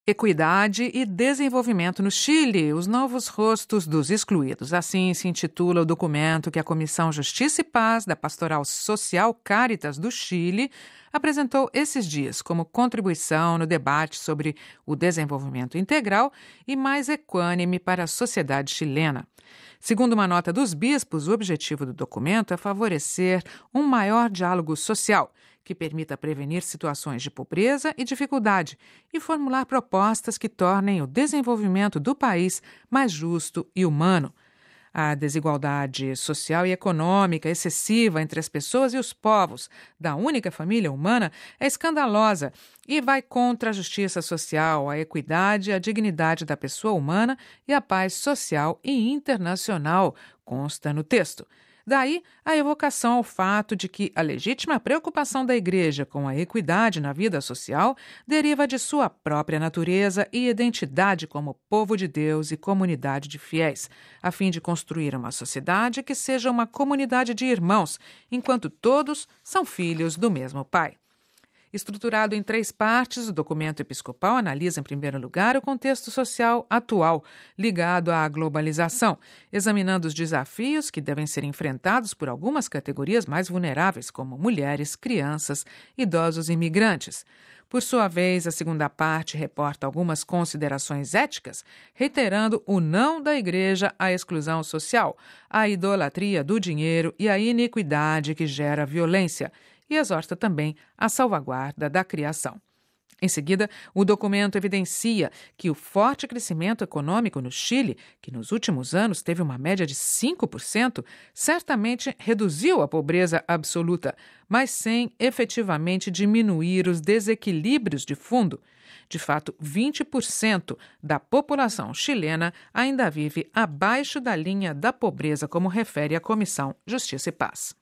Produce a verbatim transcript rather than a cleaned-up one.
Equidade e desenvolvimento no Chile, os novos rostos dos excluídos. Assim se intitula o documento que a Comissão Justiça e Paz da Pastoral Social Caritas do Chile apresentou esses dias como contribuição no debate sobre o desenvolvimento integral e mais equânime para a sociedade chilena. Segundo uma nota dos bispos, o objetivo do documento é favorecer um maior diálogo social, que permita prevenir situações de pobreza e dificuldade e formular propostas que tornem o desenvolvimento do país mais justo e humano. A desigualdade social e econômica excessiva entre as pessoas e os povos da única família humana é escandalosa e vai contra a justiça social, a equidade, a dignidade da pessoa humana e a paz social e internacional, consta no texto. Daí a evocação ao fato de que a legítima preocupação da Igreja com a equidade na vida social deriva de sua própria natureza e identidade como povo de Deus e comunidade de fiéis, a fim de construir uma sociedade que seja uma comunidade de irmãos, enquanto todos são filhos do mesmo Pai. Estruturado em três partes, o documento episcopal analisa, em primeiro lugar, o contexto social atual, ligado à globalização, examinando os desafios que devem ser enfrentados por algumas categorias mais vulneráveis, como mulheres, crianças, idosos e imigrantes. Por sua vez, a segunda parte reporta algumas considerações éticas, reiterando o não da Igreja à exclusão social, à idolatria do dinheiro e à iniquidade que gera violência, e exorta também a salvaguarda da criação. Em seguida, o documento evidencia que o forte crescimento econômico no Chile, que nos últimos anos teve uma média de cinco por cento, certamente reduziu a pobreza absoluta, mas sem efetivamente diminuir os desequilíbrios de fundo. De fato, vinte por cento da população chilena ainda vive abaixo da linha da pobreza, como refere a Comissão Justiça e Paz.